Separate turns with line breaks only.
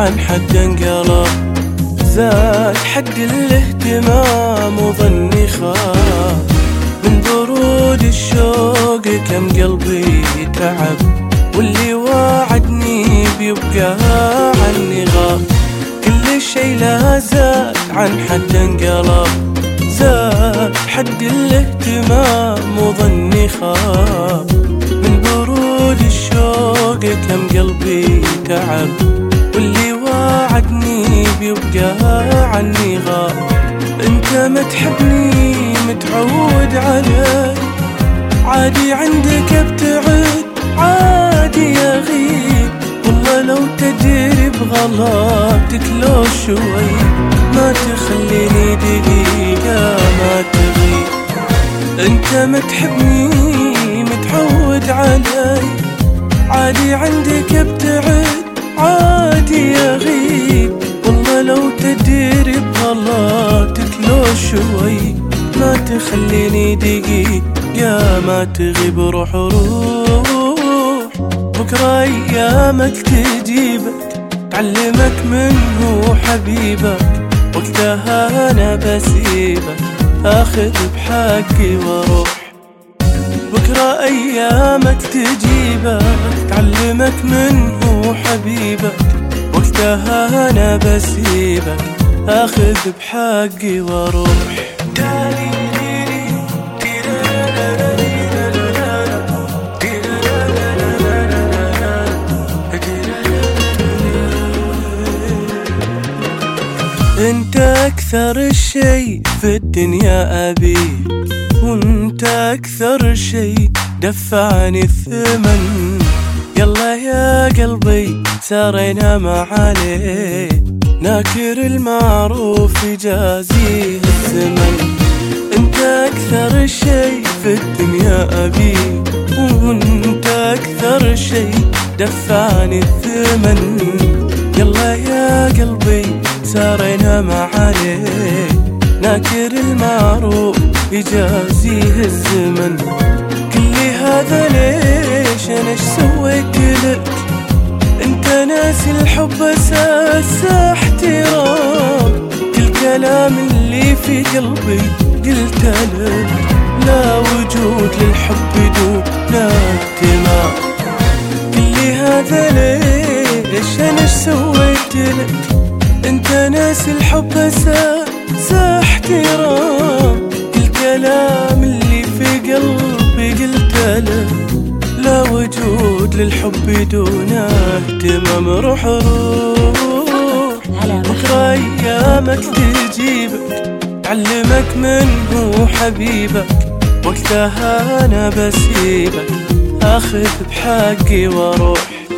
عن حد انقلب، زاد حد الاهتمام وظني خاب من برود الشوق، كم قلبي تعب واللي وعدني بيبقى عني غاب. كل شي لا زاد عن حد انقلب، زاد حد الاهتمام وظني خاب من برود الشوق، كم قلبي تعب واللي وعدني بيبقى عني غاب. انت ما تحبني متعود علي، عادي عندك ابتعد عادي اغيب، والله لو تدري بغلطك لو شوي ما تخليني دقيقة ما تغيب. انت ما تحبني متعود علي، عادي عندك ابتعد عادي اغيب، والله لو تدري بغلطك لو شوي ما تخليني دقيقة ما تغيب. روح روح بكرة ايامك تجيبك، تعلمك منه حبيبك، وقتها انا بسيبك اخذ بحقي واروح. بكرة ايامك تجيبك، تعلمك منه حبيبك، وقتها انا بسيبك اخذ بحقي واروح. انت اكثر الشي في الدنيا ابيه، وانت اكثر شي دفعني الثمن، يلا يا قلبي سارينا ما عليه، ناكر المعروف يجازيه الزمن. انت اكثر شي في الدنيا ابيه، وانت اكثر شي دفعني الثمن، يلا يا قلبي سارينا ما عليه، ناكر المعروف يجازيه الزمن. كل هذا ليش انا ايش سويت لك؟ انت ناسي الحب اساس احترام، كل كلام اللي في قلبي قلت لك، لا وجود للحب دون اهتمام. كل هذا ليش انا ايش سويت لك؟ انت ناسي الحب اساس احترام، كل كلام اللي في قلبي قلت له، لا وجود للحب دون اهتمام. روح روح بكرة ايامك تجيبك، تعلمك منه حبيبك، وقتها انا بسيبك اخذ بحقي واروح.